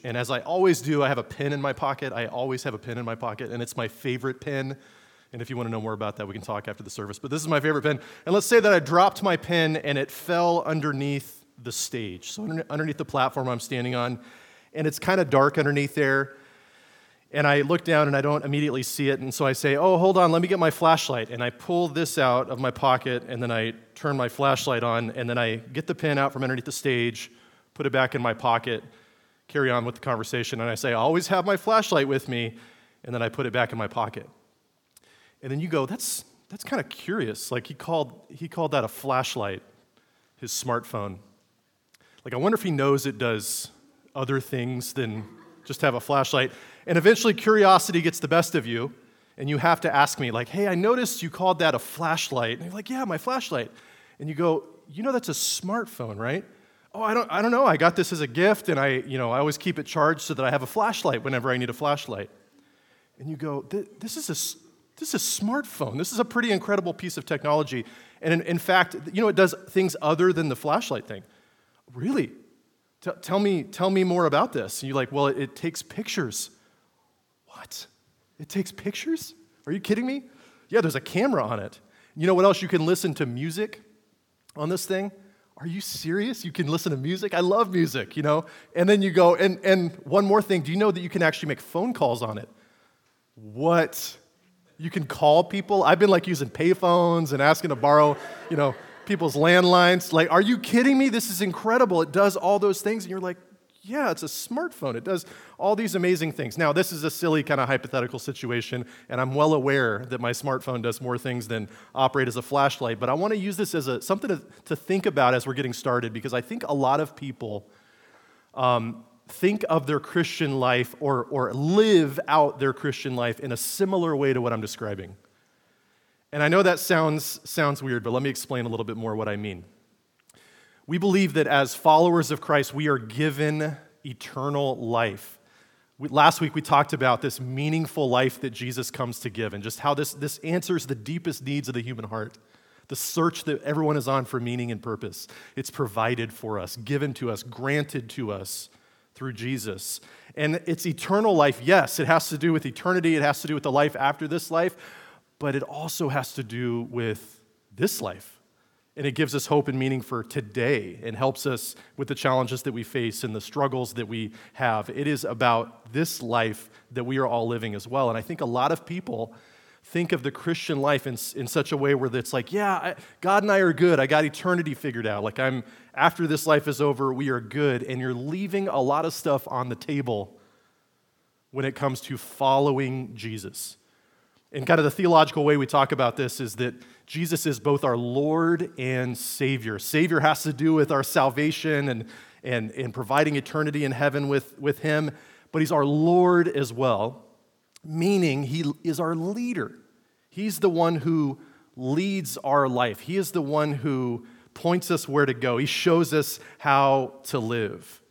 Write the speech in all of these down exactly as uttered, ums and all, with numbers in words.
And as I always do, I have a pen in my pocket. I always have a pen in my pocket, and it's my favorite pen. And if you want to know more about that, we can talk after the service. But this is my favorite pen. And let's say that I dropped my pen and it fell underneath the stage. So underneath the platform I'm standing on, and it's kind of dark underneath there. And I look down and I don't immediately see it. And so I say, oh, hold on, let me get my flashlight. And I pull this out of my pocket, and then I turn my flashlight on, and then I get the pen out from underneath the stage, put it back in my pocket, carry on with the conversation, and I say, I always have my flashlight with me, and then I put it back in my pocket. And then you go, that's that's kind of curious. Like he called he called that a flashlight, his smartphone. Like I wonder if he knows it does other things than just have a flashlight. And eventually curiosity gets the best of you, and you have to ask me, like, hey, I noticed you called that a flashlight. And you're like, yeah, my flashlight. And you go, you know that's a smartphone, right? Oh, I don't I don't know. I got this as a gift, and I, you know, I always keep it charged so that I have a flashlight whenever I need a flashlight. And you go, this is a this is a smartphone. This is a pretty incredible piece of technology. And in, in fact, you know, it does things other than the flashlight thing. Really? T- tell me tell me more about this. And you're like, well, it, it takes pictures. What? It takes pictures? Are you kidding me? Yeah, there's a camera on it. You know what else? You can listen to music on this thing. Are you serious? You can listen to music? I love music, you know? And then you go, and, and one more thing, do you know that you can actually make phone calls on it? What? You can call people? I've been like using payphones and asking to borrow, you know, people's landlines. Like, are you kidding me? This is incredible. It does all those things, and you're like, yeah, it's a smartphone. It does all these amazing things. Now, this is a silly kind of hypothetical situation, and I'm well aware that my smartphone does more things than operate as a flashlight, but I want to use this as a something to, to think about as we're getting started, because I think a lot of people um, think of their Christian life or, or live out their Christian life in a similar way to what I'm describing. And I know that sounds, sounds weird, but let me explain a little bit more what I mean. We believe that as followers of Christ, we are given eternal life. We, last week we talked about this meaningful life that Jesus comes to give, and just how this, this answers the deepest needs of the human heart, the search that everyone is on for meaning and purpose. It's provided for us, given to us, granted to us through Jesus. And it's eternal life, yes, it has to do with eternity, it has to do with the life after this life, but it also has to do with this life. And it gives us hope and meaning for today and helps us with the challenges that we face and the struggles that we have. It is about this life that we are all living as well. And I think a lot of people think of the Christian life in, in such a way where it's like, yeah, I, God and I are good. I got eternity figured out. Like I'm, after this life is over, we are good. And you're leaving a lot of stuff on the table when it comes to following Jesus. And kind of the theological way we talk about this is that Jesus is both our Lord and Savior. Savior has to do with our salvation and, and, and providing eternity in heaven with, with Him, but He's our Lord as well, meaning He is our leader. He's the one who leads our life. He is the one who points us where to go. He shows us how to live.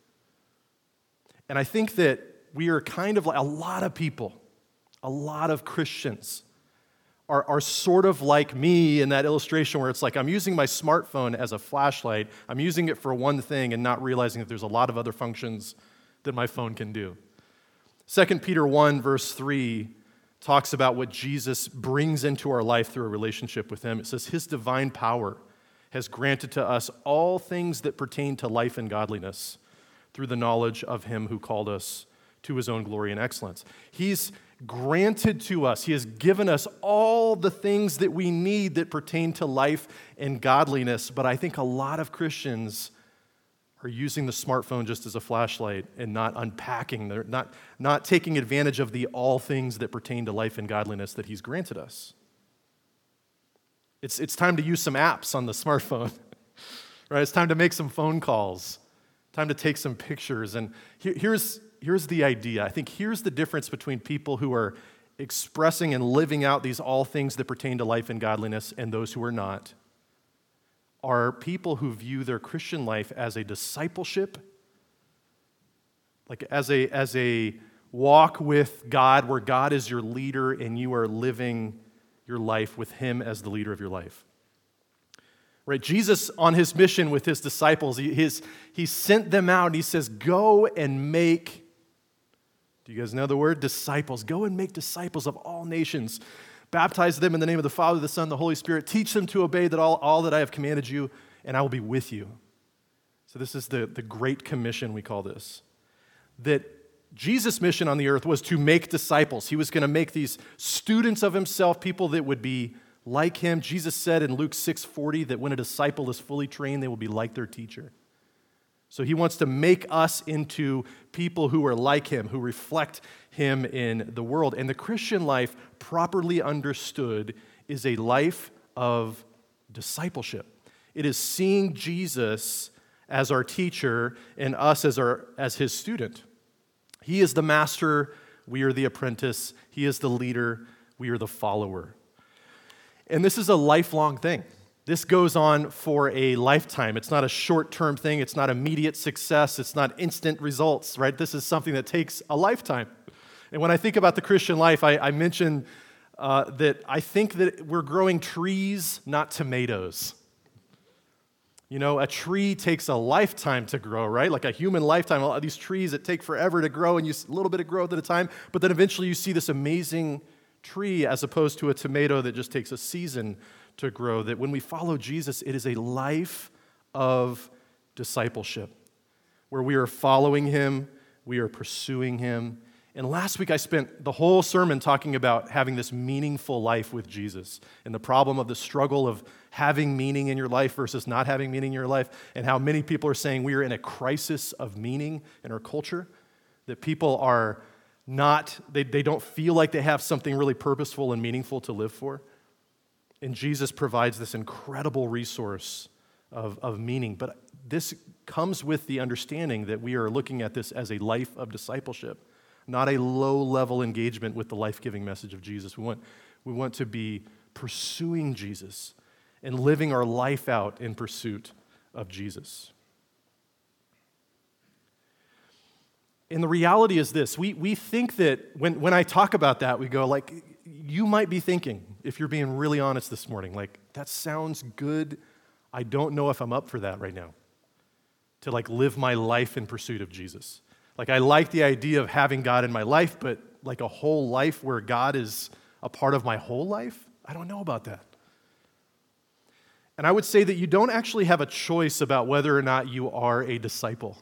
And I think that we are kind of like a lot of people, a lot of Christians are, are sort of like me in that illustration where it's like I'm using my smartphone as a flashlight. I'm using it for one thing and not realizing that there's a lot of other functions that my phone can do. Second Peter one, verse three, talks about what Jesus brings into our life through a relationship with Him. It says, His divine power has granted to us all things that pertain to life and godliness through the knowledge of Him who called us to His own glory and excellence. He's granted to us. He has given us all the things that we need that pertain to life and godliness, but I think a lot of Christians are using the smartphone just as a flashlight and not unpacking, they're not, not taking advantage of the all things that pertain to life and godliness that He's granted us. It's, it's time to use some apps on the smartphone, right? It's time to make some phone calls, time to take some pictures, and here, here's Here's the idea. I think here's the difference between people who are expressing and living out these all things that pertain to life and godliness and those who are not, are people who view their Christian life as a discipleship, like as a, as a walk with God where God is your leader and you are living your life with Him as the leader of your life. Right? Jesus, on His mission with His disciples, he, his, he sent them out and He says, go and make Do you guys know the word? Disciples. Go and make disciples of all nations. Baptize them in the name of the Father, the Son, the Holy Spirit. Teach them to obey that all, all that I have commanded you, and I will be with you. So this is the, the Great Commission, we call this. That Jesus' mission on the earth was to make disciples. He was going to make these students of himself, people that would be like him. Jesus said in Luke six forty that when a disciple is fully trained, they will be like their teacher. So he wants to make us into people who are like him, who reflect him in the world. And the Christian life, properly understood, is a life of discipleship. It is seeing Jesus as our teacher and us as, our, as his student. He is the master, we are the apprentice. He is the leader, we are the follower. And this is a lifelong thing. This goes on for a lifetime. It's not a short-term thing. It's not immediate success. It's not instant results, right? This is something that takes a lifetime. And when I think about the Christian life, I, I mentioned uh, that I think that we're growing trees, not tomatoes. You know, a tree takes a lifetime to grow, right? Like a human lifetime. A lot of these trees that take forever to grow, and you a little bit of growth at a time, but then eventually you see this amazing tree as opposed to a tomato that just takes a season to grow. That when we follow Jesus, it is a life of discipleship where we are following him, we are pursuing him. And last week I spent the whole sermon talking about having this meaningful life with Jesus and the problem of the struggle of having meaning in your life versus not having meaning in your life, and how many people are saying we are in a crisis of meaning in our culture, that people are not, they, they don't feel like they have something really purposeful and meaningful to live for. And Jesus provides this incredible resource of, of meaning. But this comes with the understanding that we are looking at this as a life of discipleship, not a low-level engagement with the life-giving message of Jesus. We want, we want to be pursuing Jesus and living our life out in pursuit of Jesus. And the reality is this, we, we think that when, when I talk about that, we go like, you might be thinking, if you're being really honest this morning, like, that sounds good. I don't know if I'm up for that right now, to like live my life in pursuit of Jesus. Like, I like the idea of having God in my life, but like a whole life where God is a part of my whole life, I don't know about that. And I would say that you don't actually have a choice about whether or not you are a disciple.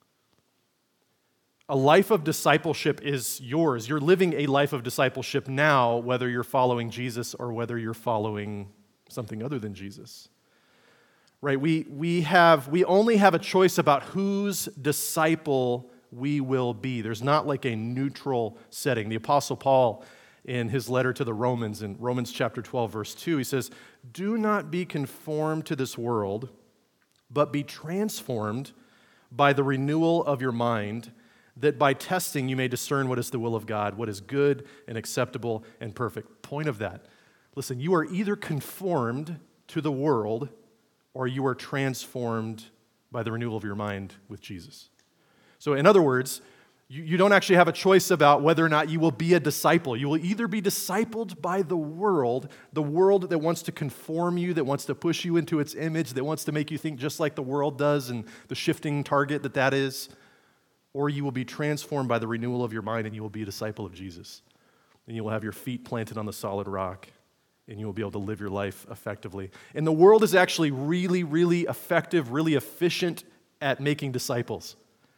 A life of discipleship is yours. You're living a life of discipleship now, whether you're following Jesus or whether you're following something other than Jesus. Right? We, we, have, we only have a choice about whose disciple we will be. There's not like a neutral setting. The Apostle Paul, in his letter to the Romans, in Romans chapter twelve, verse two, he says, "Do not be conformed to this world, but be transformed by the renewal of your mind, that by testing you may discern what is the will of God, what is good and acceptable and perfect." Point of that. Listen, you are either conformed to the world or you are transformed by the renewal of your mind with Jesus. So in other words, you, you don't actually have a choice about whether or not you will be a disciple. You will either be discipled by the world, the world that wants to conform you, that wants to push you into its image, that wants to make you think just like the world does and the shifting target that that is, or you will be transformed by the renewal of your mind and you will be a disciple of Jesus. And you will have your feet planted on the solid rock and you will be able to live your life effectively. And the world is actually really, really effective, really efficient at making disciples.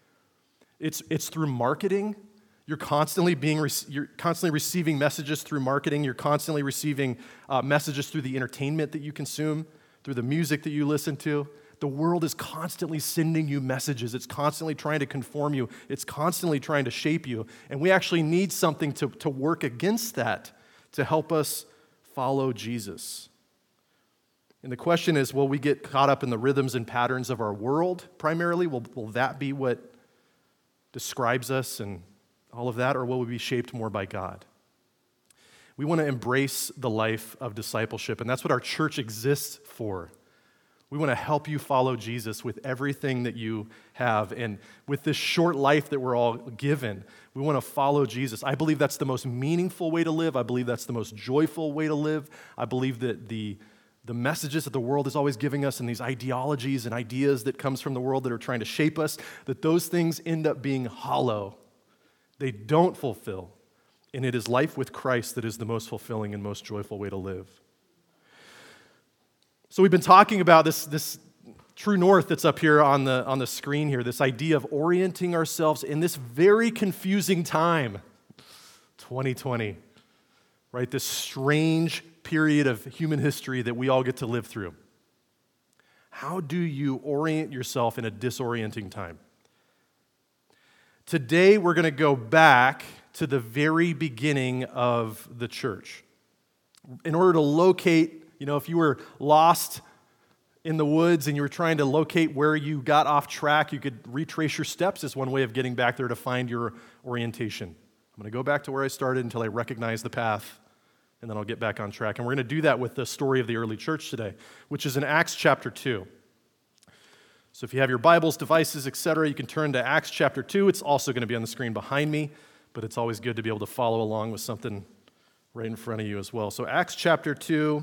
It's, it's through marketing. You're constantly being you're constantly receiving messages through marketing. You're constantly receiving uh, messages through the entertainment that you consume, through the music that you listen to. The world is constantly sending you messages. It's constantly trying to conform you. It's constantly trying to shape you. And we actually need something to, to work against that to help us follow Jesus. And the question is, will we get caught up in the rhythms and patterns of our world primarily? Will, will that be what describes us and all of that, or will we be shaped more by God? We want to embrace the life of discipleship, and that's what our church exists for. We want to help you follow Jesus with everything that you have, and with this short life that we're all given, we want to follow Jesus. I believe that's the most meaningful way to live. I believe that's the most joyful way to live. I believe that the The messages that the world is always giving us and these ideologies and ideas that comes from the world that are trying to shape us, that those things end up being hollow they don't fulfill. And it is life with Christ that is the most fulfilling and most joyful way to live. So we've been talking about this, this true north that's up here on the, on the screen here, this idea of orienting ourselves in this very confusing time, twenty twenty, right? This strange period of human history that we all get to live through. How do you orient yourself in a disorienting time? Today, we're going to go back to the very beginning of the church. In order to locate, you know, if you were lost in the woods and you were trying to locate where you got off track, you could retrace your steps as one way of getting back there to find your orientation. I'm going to go back to where I started until I recognize the path, and then I'll get back on track. And we're going to do that with the story of the early church today, which is in Acts chapter two. So if you have your Bibles, devices, et cetera, you can turn to Acts chapter two. It's also going to be on the screen behind me, but it's always good to be able to follow along with something right in front of you as well. So Acts chapter two.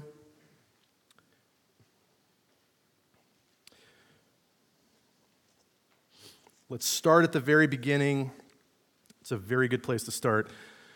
Let's start at the very beginning. It's a very good place to start.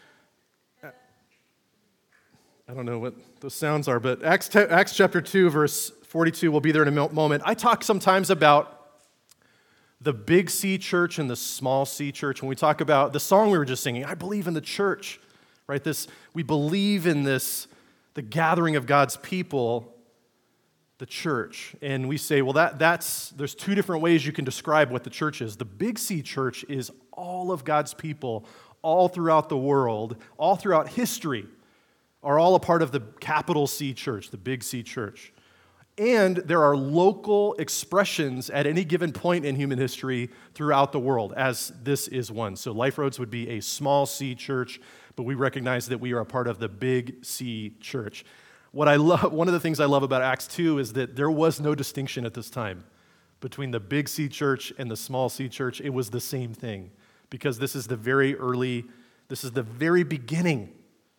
I don't know what those sounds are, but Acts, Acts chapter two, verse forty-two, we'll be there in a moment. I talk sometimes about the big C church and the small C church. When we talk about the song we were just singing, I believe in the church, right? This, we believe in this, the gathering of God's people, the church. And we say, well, that that's there's two different ways you can describe what the church is. The big C church is all of God's people all throughout the world, all throughout history, are all a part of the capital C church, the big C church. And there are local expressions at any given point in human history throughout the world, as this is one. So Life Roads would be a small C church, but we recognize that we are a part of the big C church. What I love, one of the things I love about Acts two is that there was no distinction at this time between the big C church and the small C church. It was the same thing, because this is the very early, this is the very beginning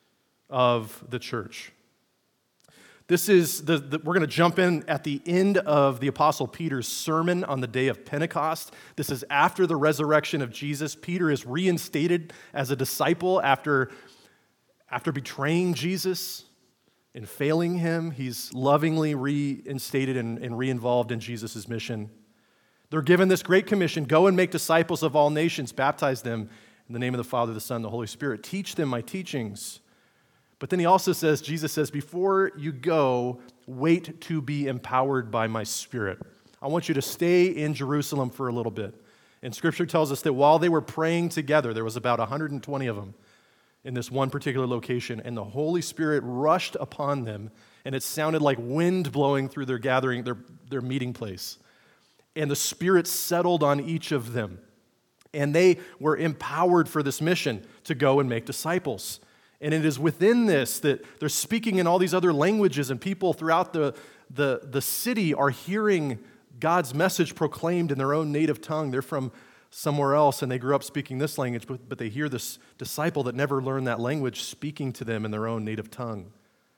of the church. This is, the, the we're going to jump in at the end of the Apostle Peter's sermon on the day of Pentecost. This is after the resurrection of Jesus. Peter is reinstated as a disciple after, after betraying Jesus and failing him. He's lovingly reinstated and, and re-involved in Jesus' mission. They're given this great commission: go and make disciples of all nations, baptize them in the name of the Father, the Son, and the Holy Spirit. Teach them my teachings. But then he also says, Jesus says, before you go, wait to be empowered by my Spirit. I want you to stay in Jerusalem for a little bit. And Scripture tells us that while they were praying together, there was about one hundred twenty of them in this one particular location, and the Holy Spirit rushed upon them, and it sounded like wind blowing through their gathering, their, their meeting place. And the Spirit settled on each of them. And they were empowered for this mission to go and make disciples. And it is within this that they're speaking in all these other languages, and people throughout the, the, the city are hearing God's message proclaimed in their own native tongue. They're from somewhere else, and they grew up speaking this language, but, but they hear this disciple that never learned that language speaking to them in their own native tongue.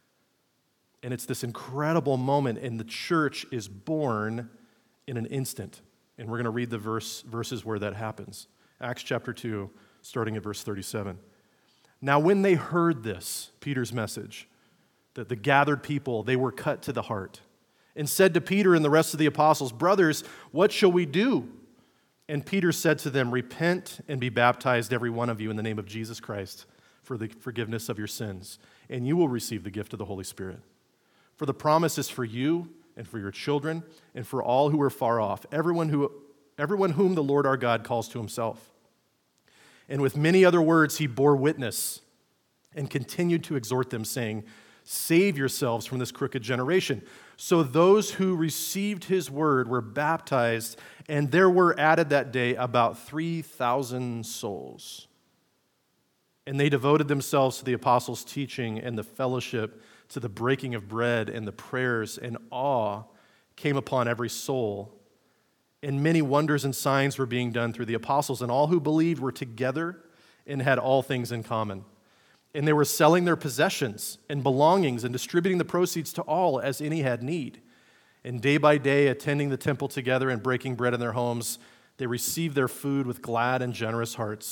And it's this incredible moment, and the church is born in an instant. And we're going to read the verse verses where that happens. Acts chapter two, starting at verse thirty-seven. Now when they heard this, Peter's message, that the gathered people, they were cut to the heart, and said to Peter and the rest of the apostles, brothers, what shall we do? And Peter said to them, repent and be baptized, every one of you, in the name of Jesus Christ, for the forgiveness of your sins, and you will receive the gift of the Holy Spirit. For the promise is for you and for your children and for all who are far off, everyone who, everyone whom the Lord our God calls to himself. And with many other words he bore witness and continued to exhort them, saying, save yourselves from this crooked generation. So those who received his word were baptized, and there were added that day about three thousand souls. And they devoted themselves to the apostles' teaching and the fellowship, to the breaking of bread and the prayers, and awe came upon every soul. And many wonders and signs were being done through the apostles, and all who believed were together and had all things in common. And they were selling their possessions and belongings and distributing the proceeds to all as any had need. And day by day, attending the temple together and breaking bread in their homes, they received their food with glad and generous hearts,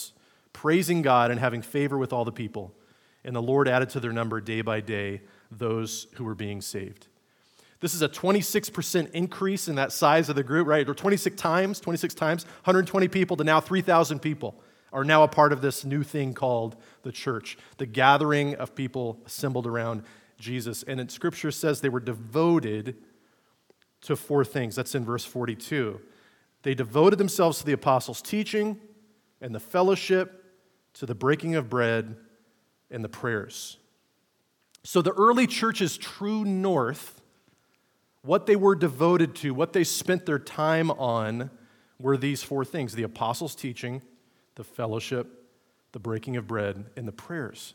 praising God and having favor with all the people. And the Lord added to their number day by day those who were being saved. This is a twenty-six percent increase in that size of the group, right? Or twenty-six times, twenty-six times, one hundred twenty people to now three thousand people are now a part of this new thing called the church, the gathering of people assembled around Jesus. And in Scripture says they were devoted to four things. That's in verse forty-two. They devoted themselves to the apostles' teaching and the fellowship, to the breaking of bread and the prayers. So the early church's true north, what they were devoted to, what they spent their time on, were these four things: the apostles' teaching, the fellowship, the breaking of bread, and the prayers.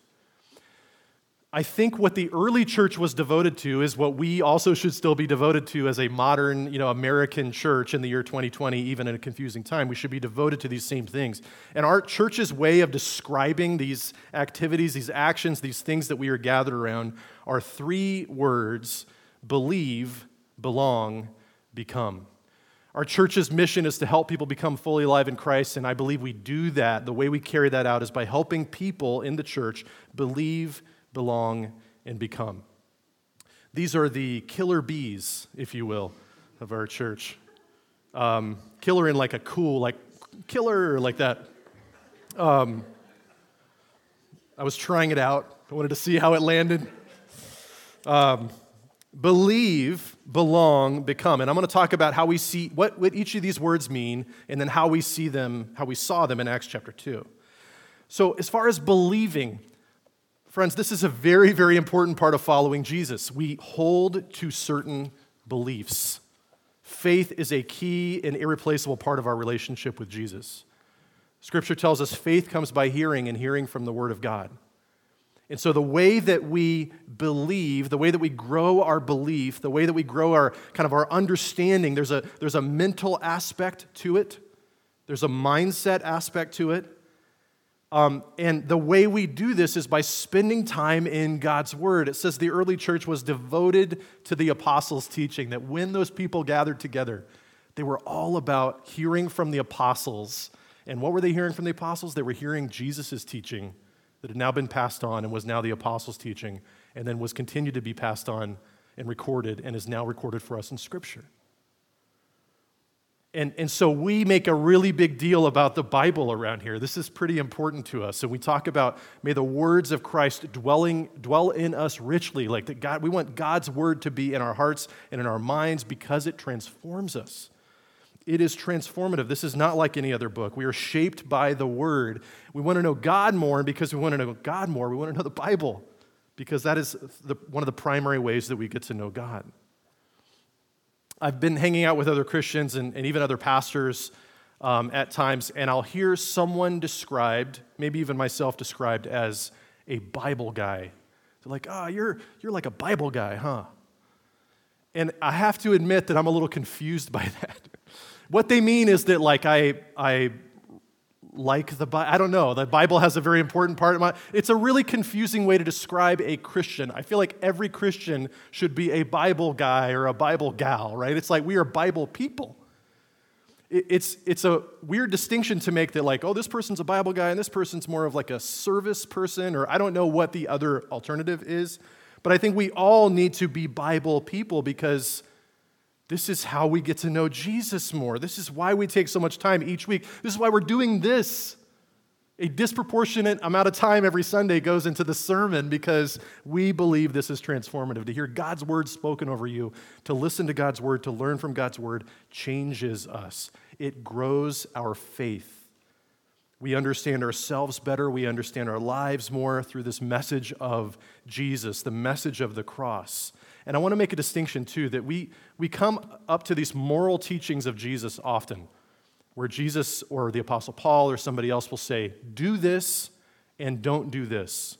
I think what the early church was devoted to is what we also should still be devoted to as a modern, you know, American church in the year twenty twenty, even in a confusing time. We should be devoted to these same things. And our church's way of describing these activities, these actions, these things that we are gathered around are three words: believe, belong, become. Our church's mission is to help people become fully alive in Christ, and I believe we do that. The way we carry that out is by helping people in the church believe, belong, and become. These are the killer bees, if you will, of our church. Um, killer in like a cool, like killer, like that. Um, I was trying it out. I wanted to see how it landed. Um, Believe, belong, become. And I'm going to talk about how we see, what, what each of these words mean, and then how we see them, how we saw them in Acts chapter two. So as far as believing, friends, this is a very, very important part of following Jesus. We hold to certain beliefs. Faith is a key and irreplaceable part of our relationship with Jesus. Scripture tells us faith comes by hearing, and hearing from the Word of God. And so the way that we believe, the way that we grow our belief, the way that we grow our kind of our understanding, there's a, there's a mental aspect to it. There's a mindset aspect to it. Um, and the way we do this is by spending time in God's Word. It says the early church was devoted to the apostles' teaching, that when those people gathered together, they were all about hearing from the apostles. And what were they hearing from the apostles? They were hearing Jesus' teaching that had now been passed on and was now the apostles' teaching, and then was continued to be passed on and recorded and is now recorded for us in Scripture. And, and so we make a really big deal about the Bible around here. This is pretty important to us. And we talk about, may the words of Christ dwelling, dwell in us richly, like that God, we want God's word to be in our hearts and in our minds because it transforms us. It is transformative. This is not like any other book. We are shaped by the Word. We want to know God more, and because we want to know God more, we want to know the Bible, because that is the, one of the primary ways that we get to know God. I've been hanging out with other Christians and, and even other pastors um, at times, and I'll hear someone described, maybe even myself described, as a Bible guy. They're like, oh, you're, you're like a Bible guy, huh? And I have to admit that I'm a little confused by that. What they mean is that, like, I I like the Bible. I don't know. The Bible has a very important part of my... It's a really confusing way to describe a Christian. I feel like every Christian should be a Bible guy or a Bible gal, right? It's like we are Bible people. It's, it's a weird distinction to make that, like, oh, this person's a Bible guy and this person's more of like a service person, or I don't know what the other alternative is. But I think we all need to be Bible people because this is how we get to know Jesus more. This is why we take so much time each week. This is why we're doing this. A disproportionate amount of time every Sunday goes into the sermon because we believe this is transformative. To hear God's word spoken over you, to listen to God's word, to learn from God's word changes us. It grows our faith. We understand ourselves better. We understand our lives more through this message of Jesus, the message of the cross. And I want to make a distinction, too, that we, we come up to these moral teachings of Jesus often, where Jesus or the Apostle Paul or somebody else will say, do this and don't do this.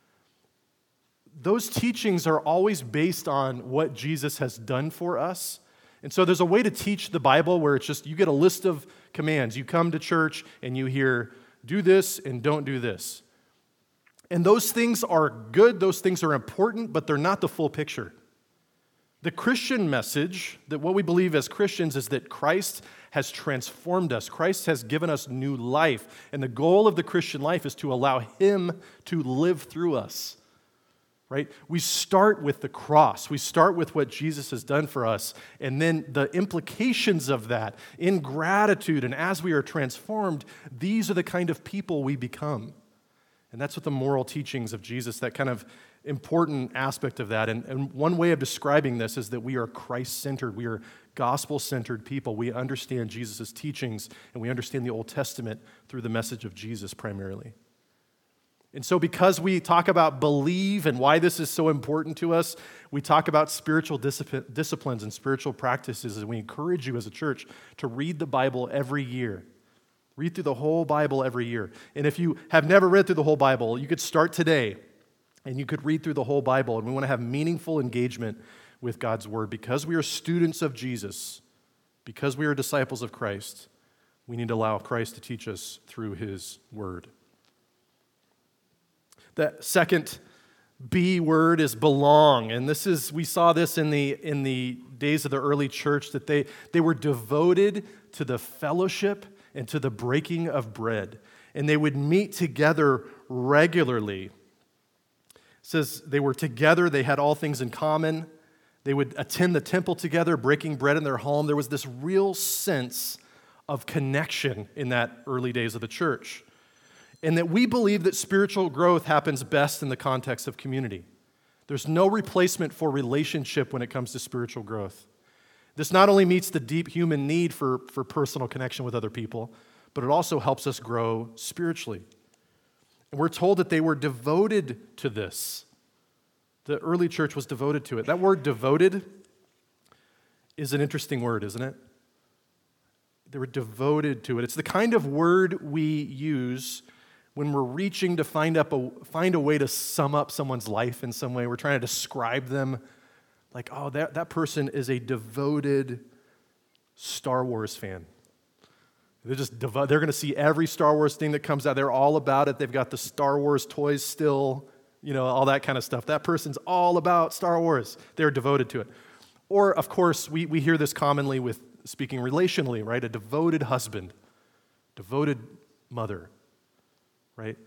Those teachings are always based on what Jesus has done for us. And so there's a way to teach the Bible where it's just, you get a list of commands. You come to church and you hear, do this and don't do this. And those things are good, those things are important, but they're not the full picture. The Christian message, that what we believe as Christians is that Christ has transformed us. Christ has given us new life. And the goal of the Christian life is to allow him to live through us. Right? We start with the cross. We start with what Jesus has done for us. And then the implications of that in gratitude and as we are transformed, these are the kind of people we become. And that's what the moral teachings of Jesus, that kind of important aspect of that. And, and one way of describing this is that we are Christ-centered. We are gospel-centered people. We understand Jesus' teachings and we understand the Old Testament through the message of Jesus primarily. And so because we talk about believe and why this is so important to us, we talk about spiritual disciplines and spiritual practices, and we encourage you as a church to read the Bible every year. Read through the whole Bible every year. And if you have never read through the whole Bible, you could start today, and you could read through the whole Bible. And we want to have meaningful engagement with God's Word. Because we are students of Jesus, because we are disciples of Christ, we need to allow Christ to teach us through His Word. The second B word is belong, and this is we saw this in the in the days of the early church, that they they were devoted to the fellowship and to the breaking of bread, and they would meet together regularly. It says they were together, they had all things in common. They would attend the temple together, breaking bread in their home. There was this real sense of connection in that early days of the church. And that we believe that spiritual growth happens best in the context of community. There's no replacement for relationship when it comes to spiritual growth. This not only meets the deep human need for, for personal connection with other people, but it also helps us grow spiritually. And we're told that they were devoted to this. The early church was devoted to it. That word devoted is an interesting word, isn't it? They were devoted to it. It's the kind of word we use when we're reaching to find up a, find a way to sum up someone's life in some way. We're trying to describe them like, oh, that, that person is a devoted Star Wars fan. They're just devo- they're going to see every Star Wars thing that comes out. They're all about it. They've got the Star Wars toys still, you know, all that kind of stuff. That person's all about Star Wars. They're devoted to it. Or, of course, we, we hear this commonly with speaking relationally, right? A devoted husband, devoted mother. Right?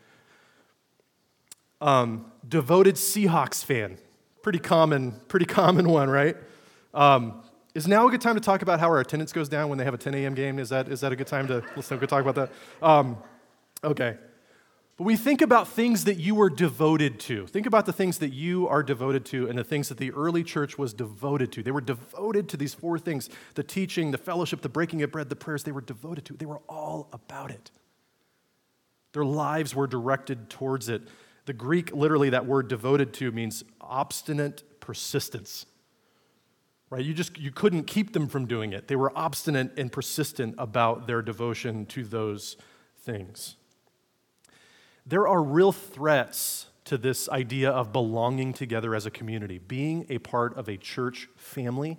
Um, devoted Seahawks fan. Pretty common, pretty common one, right? Um, is now a good time to talk about how our attendance goes down when they have a ten a.m. game? Is that is that a good time to let's go talk about that? Um, okay. But we think about things that you were devoted to. Think about the things that you are devoted to and the things that the early church was devoted to. They were devoted to these four things: the teaching, the fellowship, the breaking of bread, the prayers. They were devoted to it. They were all about it. Their lives were directed towards it. The Greek, literally, that word devoted to means obstinate persistence. Right? You just you couldn't keep them from doing it. They were obstinate and persistent about their devotion to those things. There are real threats to this idea of belonging together as a community, being a part of a church family,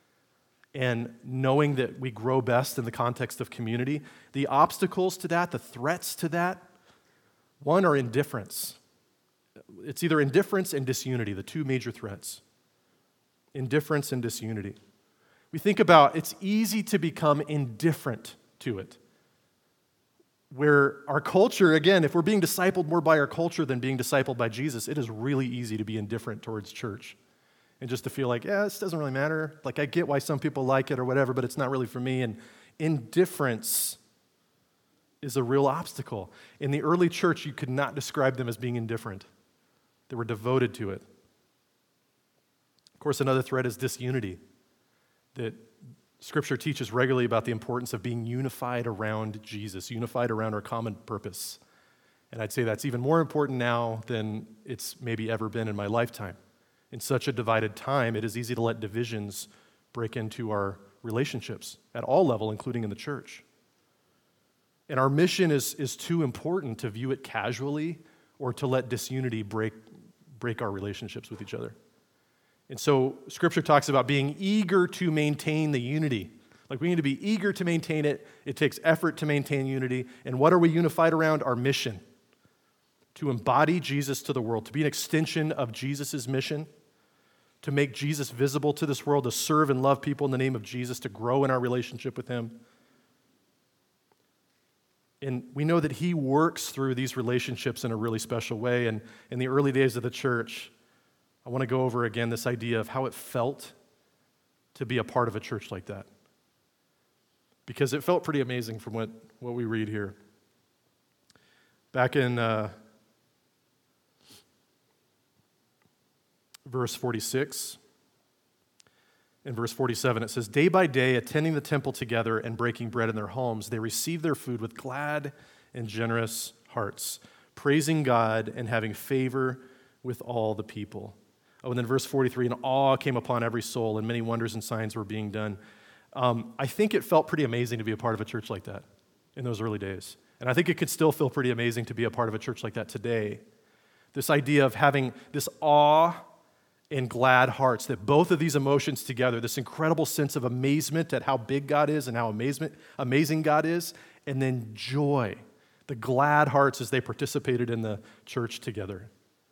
and knowing that we grow best in the context of community. The obstacles to that, the threats to that, one are indifference. It's either indifference and disunity, the two major threats. Indifference and disunity. We think about it's easy to become indifferent to it. Where our culture, again, if we're being discipled more by our culture than being discipled by Jesus, it is really easy to be indifferent towards church. And just to feel like, yeah, this doesn't really matter. Like, I get why some people like it or whatever, but it's not really for me. And indifference is a real obstacle. In the early church, you could not describe them as being indifferent. They were devoted to it. Of course, another threat is disunity. That Scripture teaches regularly about the importance of being unified around Jesus, unified around our common purpose. And I'd say that's even more important now than it's maybe ever been in my lifetime. In such a divided time, it is easy to let divisions break into our relationships at all levels, including in the church. And our mission is, is too important to view it casually or to let disunity break, break our relationships with each other. And so Scripture talks about being eager to maintain the unity. Like, we need to be eager to maintain it. It takes effort to maintain unity. And what are we unified around? Our mission. To embody Jesus to the world, to be an extension of Jesus' mission, to make Jesus visible to this world, to serve and love people in the name of Jesus, to grow in our relationship with Him. And we know that he works through these relationships in a really special way. And in the early days of the church, I want to go over again this idea of how it felt to be a part of a church like that. Because it felt pretty amazing from what, what we read here. Back in uh, verse forty-six, in verse forty-seven, it says, "Day by day, attending the temple together and breaking bread in their homes, they received their food with glad and generous hearts, praising God and having favor with all the people." Oh, and then verse forty-three, "And awe came upon every soul, and many wonders and signs were being done." Um, I think it felt pretty amazing to be a part of a church like that in those early days. And I think it could still feel pretty amazing to be a part of a church like that today. This idea of having this awe and glad hearts, that both of these emotions together, this incredible sense of amazement at how big God is and how amazement, amazing God is, and then joy, the glad hearts as they participated in the church together.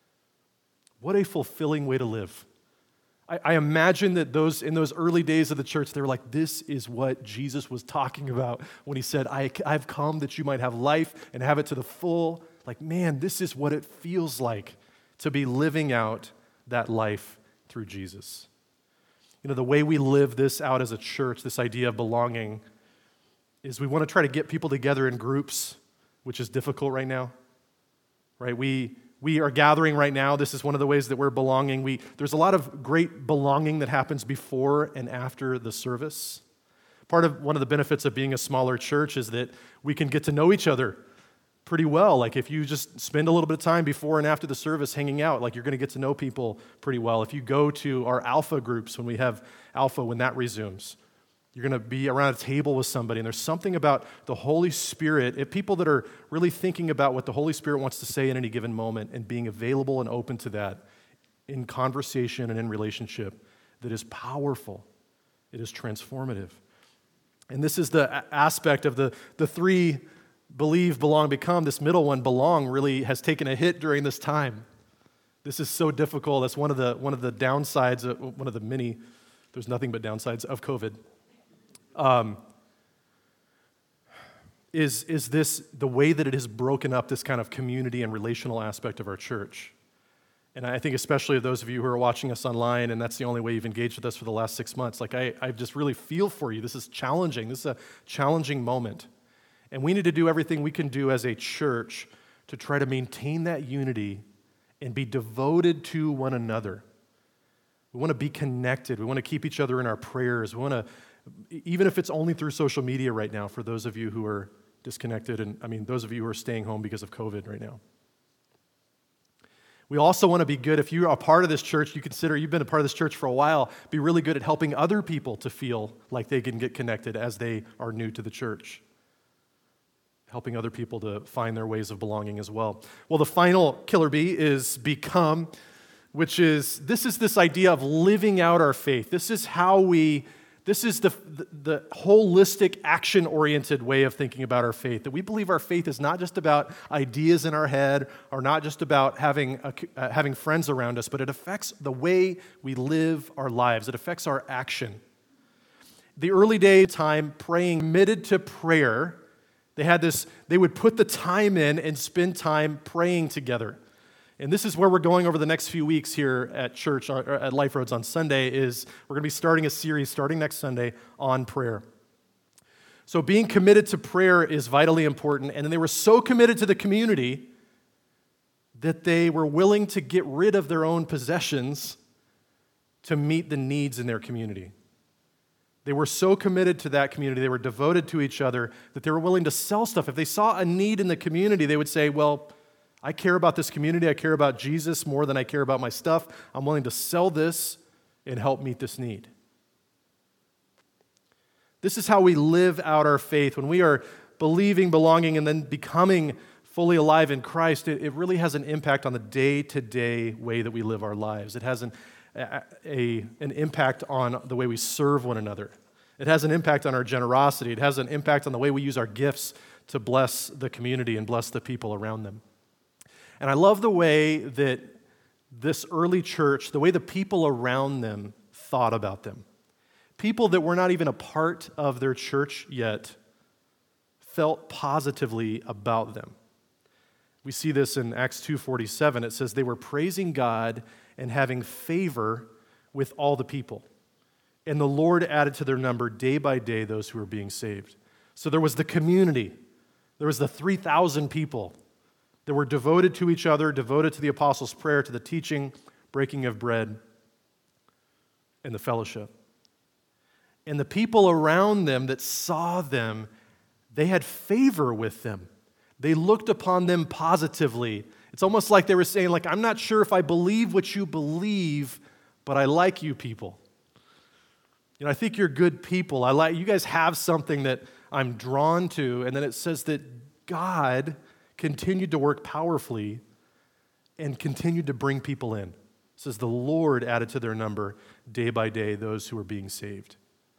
What a fulfilling way to live. I, I imagine that those in those early days of the church, they were like, this is what Jesus was talking about when he said, I, I've come that you might have life and have it to the full. Like, man, this is what it feels like to be living out that life through Jesus. You know, the way we live this out as a church, this idea of belonging, is we want to try to get people together in groups, which is difficult right now, right? We we are gathering right now. This is one of the ways that we're belonging. We there's a lot of great belonging that happens before and after the service. Part of one of the benefits of being a smaller church is that we can get to know each other pretty well. Like if you just spend a little bit of time before and after the service hanging out, like you're going to get to know people pretty well. If you go to our alpha groups when we have alpha, when that resumes, you're going to be around a table with somebody, and there's something about the Holy Spirit, if people that are really thinking about what the Holy Spirit wants to say in any given moment and being available and open to that in conversation and in relationship, that is powerful. It is transformative. And this is the aspect of the, the three believe, belong, become. This middle one, belong, really has taken a hit during this time. This is so difficult. That's one of the one of the downsides, of, one of the many, there's nothing but downsides of COVID. Um, is, is this the way that it has broken up this kind of community and relational aspect of our church? And I think especially those of you who are watching us online, and that's the only way you've engaged with us for the last six months, like I, I just really feel for you. This is challenging. This is a challenging moment. And we need to do everything we can do as a church to try to maintain that unity and be devoted to one another. We want to be connected. We want to keep each other in our prayers. We want to, even if it's only through social media right now, for those of you who are disconnected, and I mean, those of you who are staying home because of COVID right now. We also want to be good, if you're a part of this church, you consider you've been a part of this church for a while, be really good at helping other people to feel like they can get connected as they are new to the church. Helping other people to find their ways of belonging as well. Well, the final killer bee is become, which is, this is this idea of living out our faith. This is how we, this is the, the, the holistic, action-oriented way of thinking about our faith, that we believe our faith is not just about ideas in our head or not just about having, a, uh, having friends around us, but it affects the way we live our lives. It affects our action. The early day time, praying, committed to prayer. They had this, they would put the time in and spend time praying together. And this is where we're going over the next few weeks here at church, or at Life Roads on Sunday, is we're going to be starting a series starting next Sunday on prayer. So being committed to prayer is vitally important. And then they were so committed to the community that they were willing to get rid of their own possessions to meet the needs in their community. They were so committed to that community, they were devoted to each other, that they were willing to sell stuff. If they saw a need in the community, they would say, well, I care about this community, I care about Jesus more than I care about my stuff. I'm willing to sell this and help meet this need. This is how we live out our faith. When we are believing, belonging, and then becoming fully alive in Christ, it, it really has an impact on the day-to-day way that we live our lives. It has an A, a, an impact on the way we serve one another. It has an impact on our generosity. It has an impact on the way we use our gifts to bless the community and bless the people around them. And I love the way that this early church, the way the people around them thought about them. People that were not even a part of their church yet felt positively about them. We see this in Acts two forty-seven. It says they were praising God and having favor with all the people. And the Lord added to their number day by day those who were being saved. So there was the community. There was the three thousand people that were devoted to each other, devoted to the apostles' prayer, to the teaching, breaking of bread, and the fellowship. And the people around them that saw them, they had favor with them. They looked upon them positively. It's almost like they were saying, like, I'm not sure if I believe what you believe, but I like you people. You know, I think you're good people. I like you guys have something that I'm drawn to. And then it says that God continued to work powerfully and continued to bring people in. It says the Lord added to their number day by day those who were being saved.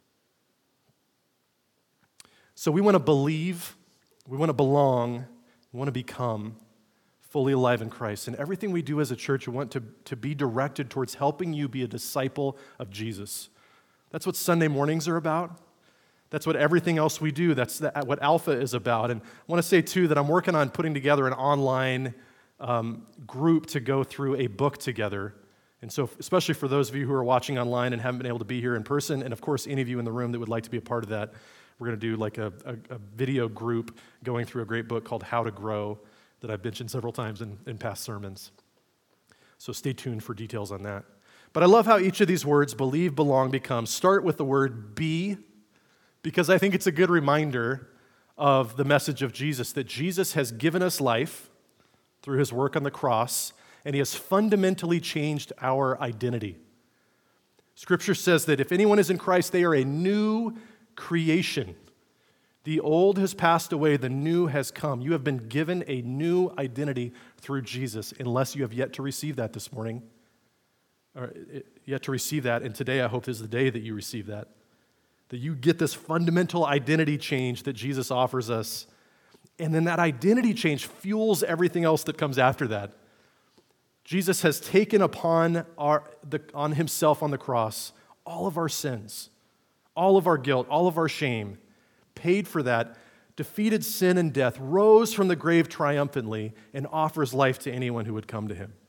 So we want to believe, we want to belong, we want to become fully alive in Christ. And everything we do as a church, we want to, to be directed towards helping you be a disciple of Jesus. That's what Sunday mornings are about. That's what everything else we do, that's the, what Alpha is about. And I want to say, too, that I'm working on putting together an online um, group to go through a book together. And so, especially for those of you who are watching online and haven't been able to be here in person, and of course, any of you in the room that would like to be a part of that, we're going to do like a, a, a video group going through a great book called How to Grow that I've mentioned several times in, in past sermons. So stay tuned for details on that. But I love how each of these words, believe, belong, become, start with the word be, because I think it's a good reminder of the message of Jesus, that Jesus has given us life through his work on the cross, and he has fundamentally changed our identity. Scripture says that if anyone is in Christ, they are a new creation. The old has passed away, the new has come. You have been given a new identity through Jesus, unless you have yet to receive that this morning, or yet to receive that. And today, I hope is the day that you receive that, that you get this fundamental identity change that Jesus offers us. And then that identity change fuels everything else that comes after that. Jesus has taken upon our, the, on himself on the cross all of our sins, all of our guilt, all of our shame, paid for that, defeated sin and death, rose from the grave triumphantly, and offers life to anyone who would come to him.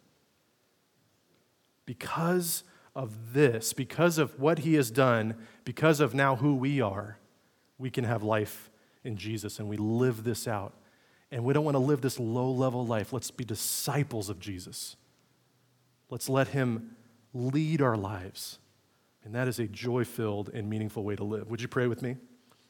Because of this, because of what he has done, because of now who we are, we can have life in Jesus, and we live this out. And we don't want to live this low-level life. Let's be disciples of Jesus. Let's let him lead our lives. And that is a joy-filled and meaningful way to live. Would you pray with me?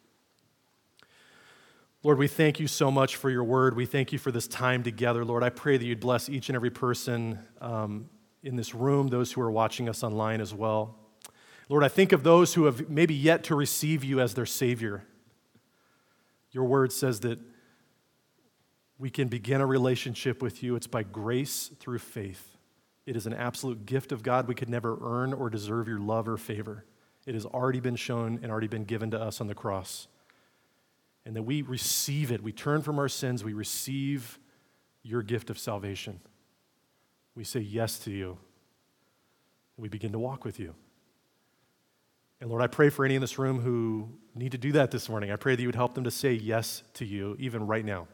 Lord, we thank you so much for your word. We thank you for this time together. Lord, I pray that you'd bless each and every person um, in this room, those who are watching us online as well. Lord, I think of those who have maybe yet to receive you as their Savior. Your word says that we can begin a relationship with you. It's by grace through faith. It is an absolute gift of God. We could never earn or deserve your love or favor. It has already been shown and already been given to us on the cross. And that we receive it. We turn from our sins. We receive your gift of salvation. We say yes to you. And we begin to walk with you. And Lord, I pray for any in this room who need to do that this morning. I pray that you would help them to say yes to you, even right now.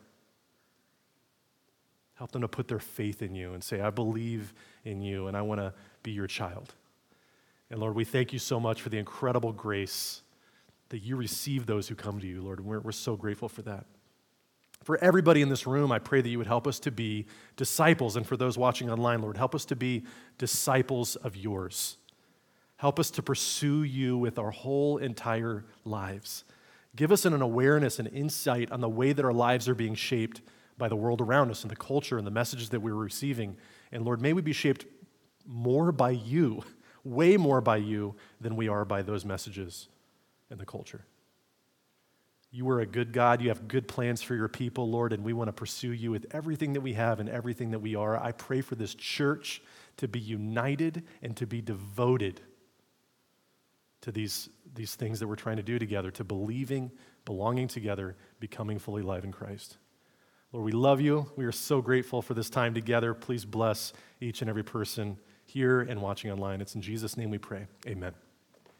Help them to put their faith in you and say, I believe in you and I want to be your child. And Lord, we thank you so much for the incredible grace that you receive those who come to you, Lord. And we're, we're so grateful for that. For everybody in this room, I pray that you would help us to be disciples. And for those watching online, Lord, help us to be disciples of yours. Help us to pursue you with our whole entire lives. Give us an awareness and insight on the way that our lives are being shaped by the world around us and the culture and the messages that we're receiving. And Lord, may we be shaped more by you, way more by you than we are by those messages and the culture. You are a good God. You have good plans for your people, Lord, and we want to pursue you with everything that we have and everything that we are. I pray for this church to be united and to be devoted to these, these things that we're trying to do together, to believing, belonging together, becoming fully alive in Christ. Lord, we love you. We are so grateful for this time together. Please bless each and every person here and watching online. It's in Jesus' name we pray. Amen.